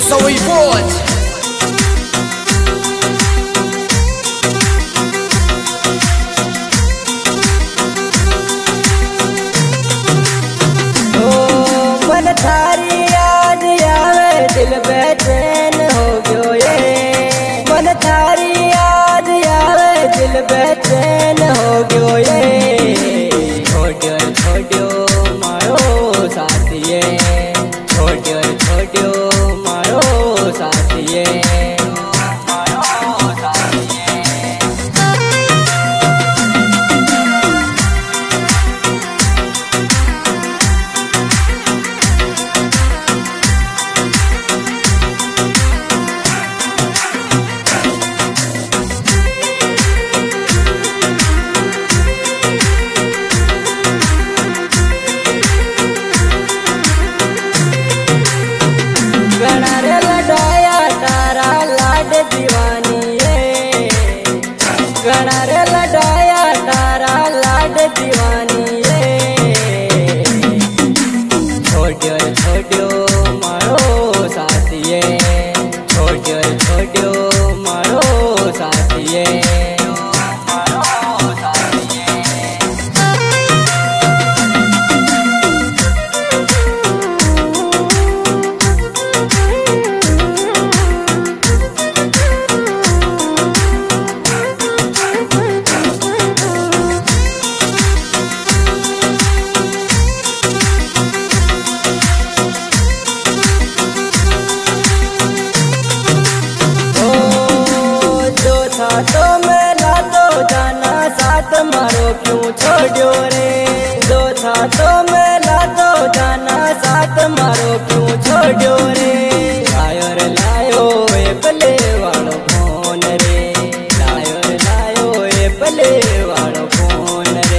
Wesołej Łódź. मन थारी याद आवे दिल बेचैन हो गयो ये। मन थारी याद आवे दिल बेचैन हो गयो ये। छोड़ो छोड़ो मारो साथिये, छोड़ो छोड़ो मारो साथिये। घना रे लडाया तारा लाड दीवानी रे। छोड़ो छोड़ो मारो साथिये, छोड़ो छोड़ो मारो साथिये। तो मेरा तो जाना साथ मारो क्यों छोड़ो रे। दो था तो मेरा तो जाना साथ मारो क्यों छोड़ो रे। लायो रे लायो ए पले वालो फोन रे, लायो रे लायो ए पले वालो फोन रे।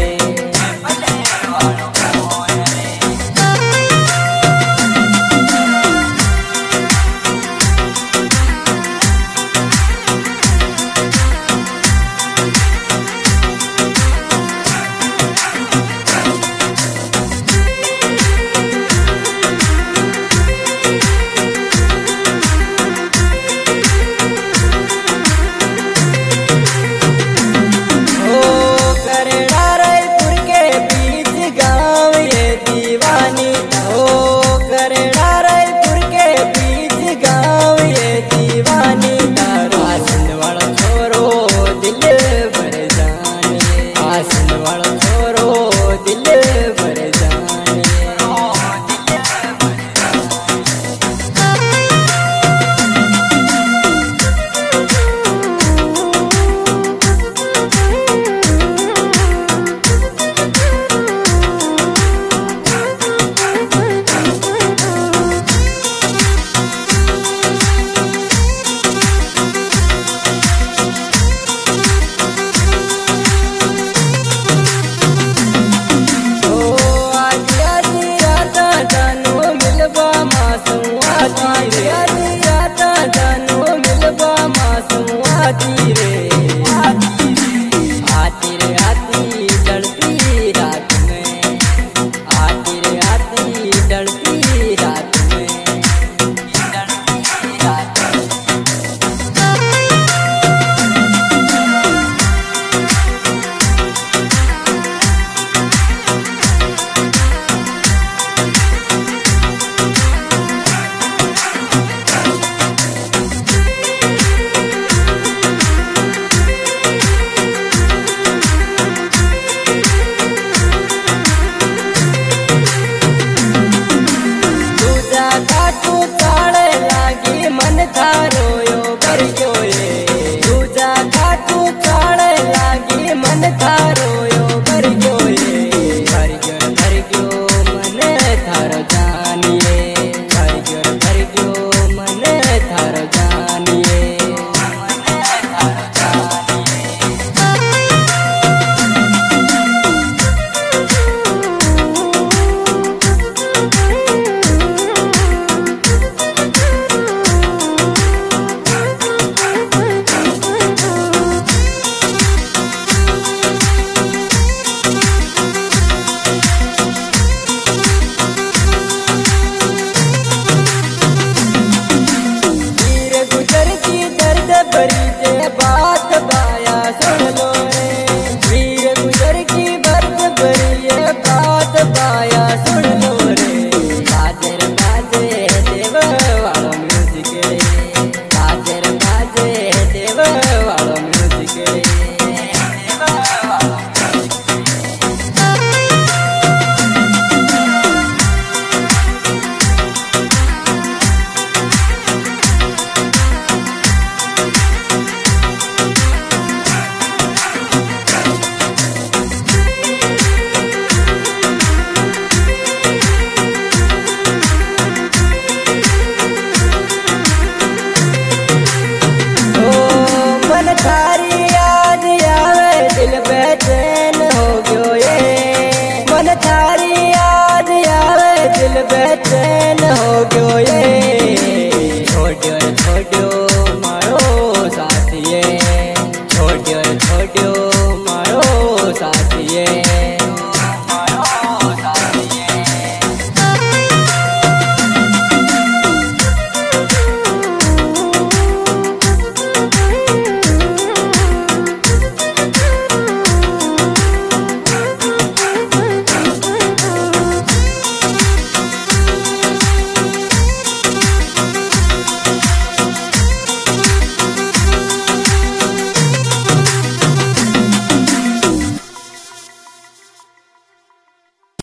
बेचैन हो गयो